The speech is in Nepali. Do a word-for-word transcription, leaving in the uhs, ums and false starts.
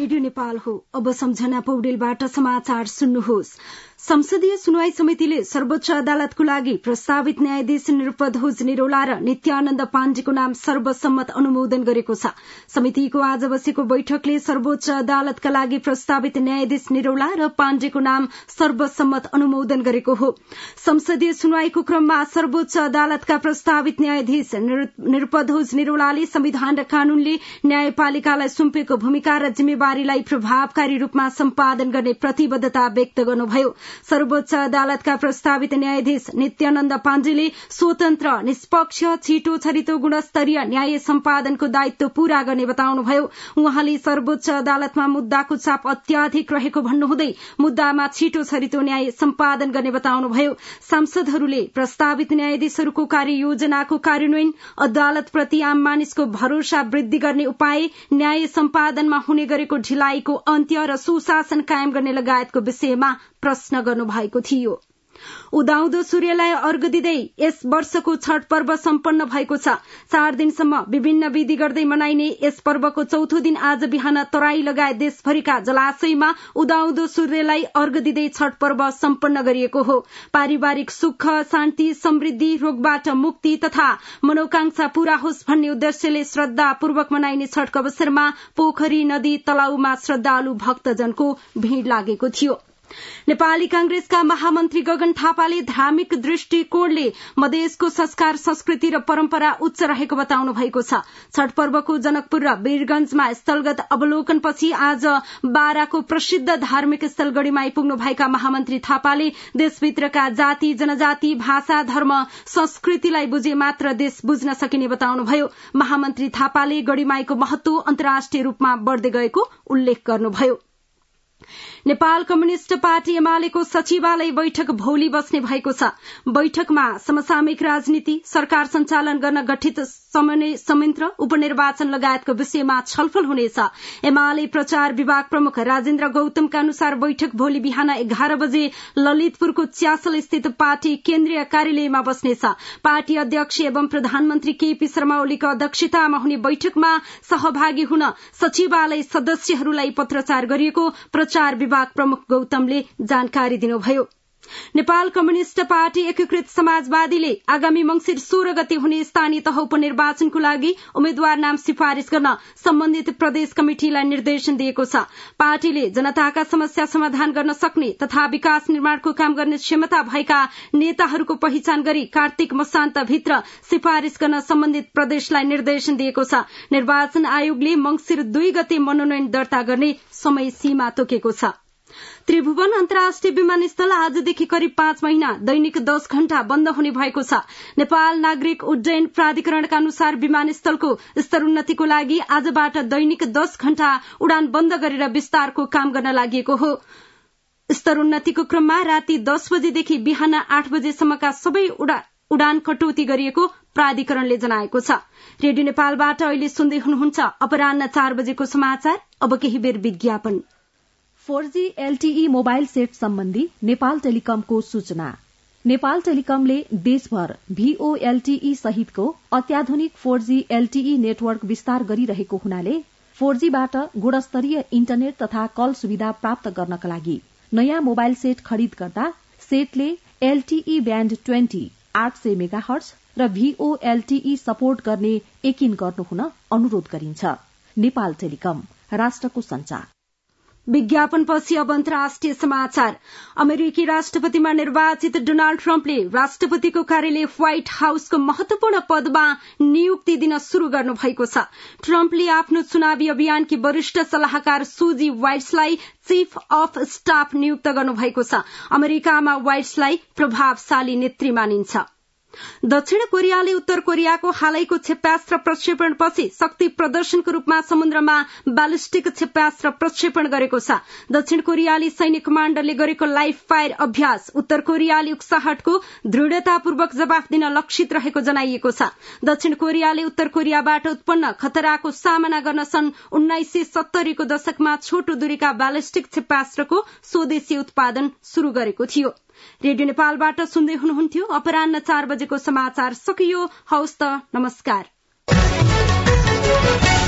रेडियो नेपाल हो। अब सम्झना पौडेलबाट समाचार सुन्नुहोस्। संसदीय सुनवाई समितिले सर्वोच्च अदालतको लागि प्रस्तावित न्यायाधीश निरुपध्वज निरौला र नित्यानन्द पाण्डेको नाम सर्वसम्मत अनुमोदन गरेको छ। समितिको आज बसेको बैठकले सर्वोच्च अदालतका लागि प्रस्तावित न्यायाधीश निरौला र पाण्डेको नाम सर्वसम्मत अनुमोदन गरेको हो। संसदीय सुनवाईको क्रममा सर्वोच्च अदालतका प्रस्तावित न्यायाधीश निरुपध्वज निरौलाले संविधान र कानूनले न्यायपालिकालाई सुम्पेको भूमिका र जिम्मेवारीलाई प्रभावकारी रूपमा सम्पादन गर्ने प्रतिबद्धता व्यक्त गर्नुभयो। सर्वोच्च अदालतका प्रस्तावित न्यायाधीश नित्यानन्द पाण्डेले स्वतन्त्र, निष्पक्ष, छिटो छरितो गुणस्तरीय न्याय सम्पादनको दायित्व पूरा गर्ने बताउनुभयो। उहाँले सर्वोच्च अदालतमा मुद्दाको चाप अत्याधिक रहेको भन्नुहुँदै मुद्दामा छिटो छरितो न्याय सम्पादन गर्ने बताउनुभयो। सांसदहरूले प्रस्तावित न्यायाधीशहरूको कार्ययोजनाको कार्यान्वयन, अदालतप्रति आम मानिसको भरोसा वृद्धि गर्ने उपाय, न्याय सम्पादनमा हुने गरेको ढिलाइको अन्त्य र सुशासन कायम गर्ने लगायतको विषयमा प्रश्न गर्नुभएको थियो। उदाउँदो सूर्यलाई अर्घ दिँदै यस वर्षको छठ पर्व सम्पन्न भएको छ। चार दिनसम्म विभिन्न विधि गर्दै मनाइने यस पर्वको चौथो दिन आज बिहान तराई लगायत देशभरिका जलाशयमा उदाउँदो सूर्यलाई अर्घ दिँदै छठ पर्व सम्पन्न गरिएको हो। पारिवारिक सुख, शान्ति, समृद्धि, रोगबाट मुक्ति तथा मनोकांक्षा पूरा होस् भन्ने उद्देश्यले श्रद्धापूर्वक मनाइने छठको अवसरमा पोखरी, नदी, तलाउमा श्रद्धालु भक्तजनको भीड़ लागेको थियो। नेपाली कांग्रेसका महामन्त्री गगन थापाले धार्मिक दृष्टिकोणले मधेसको संस्कार, संस्कृति र परम्परा उच्च रहेको बताउनु भएको छ। छठ पर्वको जनकपुर र वीरगंजमा स्थलगत अवलोकनपछि आज बाराको प्रसिद्ध धार्मिक स्थल गढ़ीमा आइपुग्नु भएका महामन्त्री थापाले देशभित्रका जाति, जनजाति, भाषा, धर्म, संस्कृतिलाई बुझे मात्र देश बुझ्न सकिने बताउनुभयो। महामन्त्री थापाले गढ़ीमाईको महत्व अन्तर्राष्ट्रिय रूपमा बढ़दै गएको उल्लेख गर्नुभयो। नेपाल कम्युनिष्ट पार्टी एमालेको सचिवालय बैठक भोलि बस्ने भएको छ। बैठकमा समसामयिक राजनीति, सरकार सञ्चालन गर्न गठित समन्वय संयन्त्र, उपनिर्वाचन लगायतको विषयमा छलफल हुनेछ। एमाले प्रचार विभाग प्रमुख राजेन्द्र गौतमका अनुसार बैठक भोलि बिहान एघार बजे ललितपुरको च्यासल स्थित पार्टी केन्द्रीय कार्यालयमा बस्नेछ। पार्टी अध्यक्ष एवं प्रधानमन्त्री केपी शर्मा ओलीको अध्यक्षतामा हुने बैठकमा सहभागी हुन सचिवालय सदस्यहरूलाई पत्राचार गरिएको प्रचार विभाग प्रमुख गौतमले जानकारी दिनुभयो। नेपाल कम्युनिष्ट पार्टी एकीकृत समाजवादीले आगामी मंसिर सोह्र गते हुने स्थानीय तह उपनिर्वाचनको लागि उम्मेद्वार नाम सिफारिश गर्न सम्बन्धित प्रदेश कमिटिलाई निर्देशन दिएको छ। पार्टीले जनताका समस्या समाधान गर्न सक्ने तथा विकास निर्माणको काम गर्ने क्षमता भएका नेताहरूको पहिचान गरी कार्तिक मसान्तभित्र सिफारिश गर्न सम्बन्धित प्रदेशलाई निर्देशन दिएको छ। निर्वाचन आयोगले मंसिर दुई गते मनोनयन दर्ता गर्ने समय सीमा तोकेको छ। त्रिभुवन अन्तर्राष्ट्रिय विमानस्थल आजदेखि करिब पाँच महिना दैनिक दस घण्टा बन्द हुने भएको छ। नेपाल नागरिक उड्डयन प्राधिकरणका अनुसार विमानस्थलको स्तरोन्नतिको लागि आजबाट दैनिक दस घण्टा उडान बन्द गरेर विस्तारको काम गर्न लागि हो। स्तरोन्नतिको क्रममा राति दस बजेदेखि बिहान आठ बजेसम्मका सबै उडान कटौती गरिएको प्राधिकरणले जनाएको छ। रेडियो नेपालबाट अहिले सुन्दै हुनुहुन्छ अपराह्न चार बजेको समाचार। अब केही बेर विज्ञापन। Four G LTE mobile set सम्बन्धी नेपाल टेलिकमको सूचना। नेपाल टेलिकमले देशभर भीओएलटीई सहितको अत्याधुनिक फोर जी एलटीई नेटवर्क विस्तार गरिरहेको हुनाले फोर जीबाट गुणस्तरीय इन्टरनेट तथा कल सुविधा प्राप्त गर्नका लागि नयाँ मोबाइल सेट खरिद गर्दा सेटले एलटीई ब्याण्ड ट्वेन्टी आठ सय मेगाहर्ज र भीओएलटीई सपोर्ट गर्ने यकिन गर्नुहुन अनुरोध गरिन्छ। नेपाल टेलिकम, राष्ट्रको संचार। विज्ञापनपछि अब अन्तर्राष्ट्रिय समाचार। अमेरिकी राष्ट्रपतिमा निर्वाचित डोनाल्ड ट्रम्पले राष्ट्रपतिको कार्यालय व्हाइट हाउसको महत्वपूर्ण पदमा नियुक्ति दिन शुरू गर्नु भएको छ। ट्रम्पले आफ्नो चुनावी अभियानकी वरिष्ठ सल्लाहकार सुजी वाइट्सलाई चीफ अफ स्टाफ नियुक्त गर्नु भएको छ। अमेरिकामा वाइट्सलाई प्रभावशाली नेत्री मानिन्छ। दक्षिण कोरियाले उत्तर कोरियाको हालैको क्षेप्यास्त्र प्रक्षेपणपछि शक्ति प्रदर्शनको रूपमा समुद्रमा ब्यालिस्टिक क्षेप्यास्त्र प्रक्षेपण गरेको छ। दक्षिण कोरियाली सैन्य कमाण्डरले गरेको लाइभ फायर अभ्यास उत्तर कोरियाली उक्साहटको दृढ़तापूर्वक जवाफ दिन लक्षित रहेको जनाइएको छ। दक्षिण कोरियाले उत्तर कोरियाबाट उत्पन्न खतराको सामना गर्न सन् उन्नाइस सय सत्तरीको दशकमा छोटो दूरीका ब्यालिस्टिक क्षेप्यास्त्रको स्वदेशी उत्पादन शुरू गरेको थियो। रेडियो नेपालबाट सुन्दै हुनुहुन्थ्यो। अपराह्न चार बजेको समाचार सकियो। हवस् त, नमस्कार।